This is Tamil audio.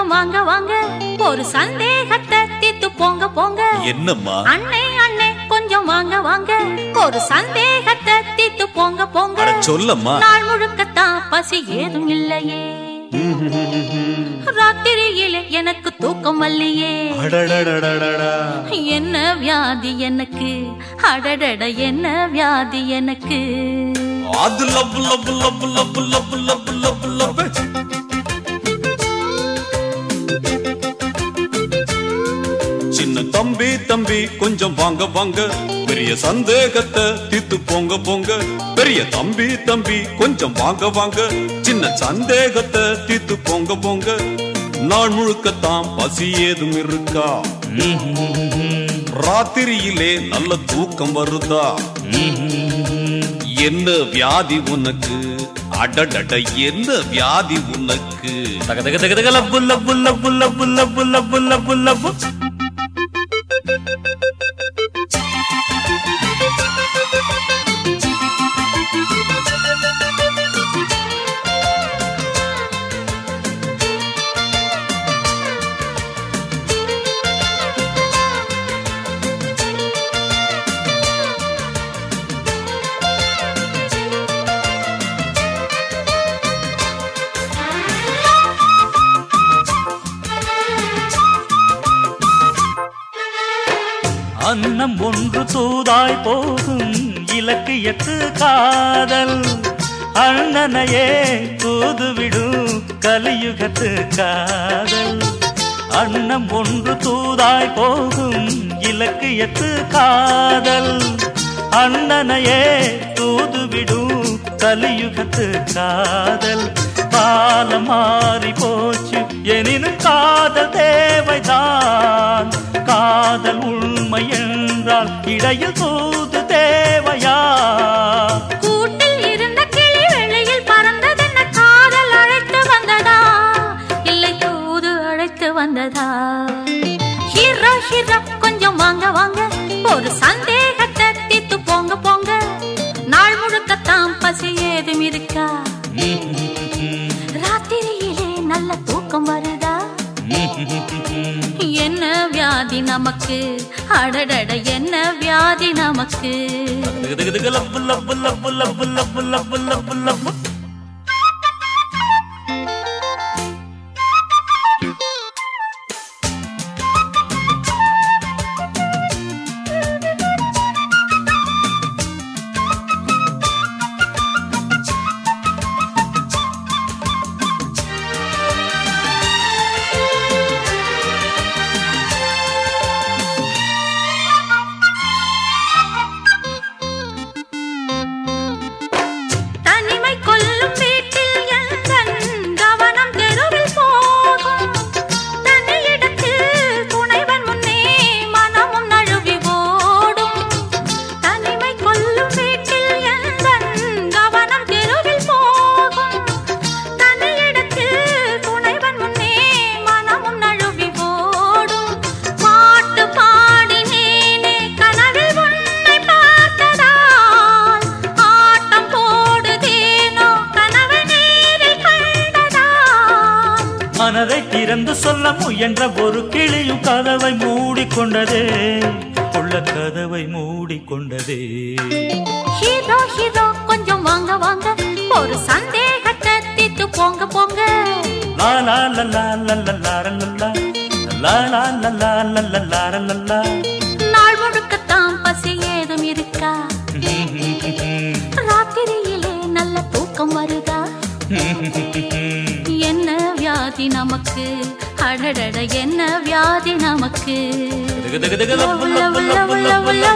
கொஞ்சம் வாங்க வாங்க, ஒரு சந்தேகத்தை தீர்த்து போங்க போங்க. என்னம்மா? அண்ணே அண்ணே கொஞ்சம் வாங்க வாங்க, ஒரு சந்தேகத்தை தீர்த்து போங்க போங்க. சொல்லம்மா. நாள் முழுக்கத்தான் பசி ஏதும் இல்லையே, ராத்திரியிலே எனக்கு தூக்கம் வரலையே. என்ன வியாதி எனக்கு, அடடட என்ன வியாதி எனக்கு. அது love love love love love love love love. சின்ன தம்பி தம்பி கொஞ்சம் வாங்க வாங்க, பெரிய சந்தேகத்தை தீர்த்து போங்க போங்க. பெரிய தம்பி தம்பி கொஞ்சம் வாங்க வாங்க, சின்ன சந்தேகத்தை தீர்த்து போங்க போங்க. நாள் முழுக்கத்தான் பசி ஏதும் இருக்கா, ராத்திரியிலே நல்ல தூக்கம் வருதா? என்ன வியாதி உனக்கு, அடடட என்ன வியாதி உனக்கு? தக தக தக தக லப்பு லப்பு லப்பு லப்பு லப்பு லப்பு லப்பு லப்பு. அன்னம் ஒன்று தூதாய் போகும் இலக்கியத்து காதல், அண்ணனையே தூதுவிடும் கலியுகத்து காதல். அன்னம் ஒன்று தூதாய் போகும் இலக்கியத்து காதல், அண்ணனையே தூதுவிடும் கலியுகத்து காதல். காலம் மாறி போச்சு எனினும் காதல் தேவைதான், காதல் உண்மை என்றால் இடையில் தூது தேவையா? கூட்டில் இருந்த கிளி வெளியில் பறந்ததென்ன, காதல் அழைத்து வந்ததா இல்லை தூது அழைத்து வந்ததா? ஹீரோ ஹீரோ கொஞ்சம் வாங்க வாங்க, ஒரு சந்தேகத்தை தீர்த்து போங்க போங்க. நாள் முழுக்கத்தான் பசி ஏதும் இருக்கா, ராத்திரியிலே நல்ல தூக்கம் வருதா? என்ன வியாதி நமக்கு, அடடட என்ன வியாதி நமக்கு. லப்பு லப்பு லப்பு லப்பு லப்பு லப்பு லப்பு லப்பு. மனதை திறந்து சொல்ல முயன்ற ஒரு கிளியும் கதவை மூடிக்கொண்டதே, உள்ள கதவை மூடிக்கொண்டதே. ஹீரோ ஹீரோ கொஞ்சம் வாங்க வாங்க, ஒரு சந்தேகத்தை தீர்த்து போங்க போங்க. லா லா லா லா லா லா லா லா லா லா லா லா. நாள் முழுக்கத்தான் பசி ஏதும் இருக்கா, ராத்திரியிலே நல்ல தூக்கம் வருதா? என்ன வியாதி நமக்கு, அடடட என்ன வியாதி நமக்கு.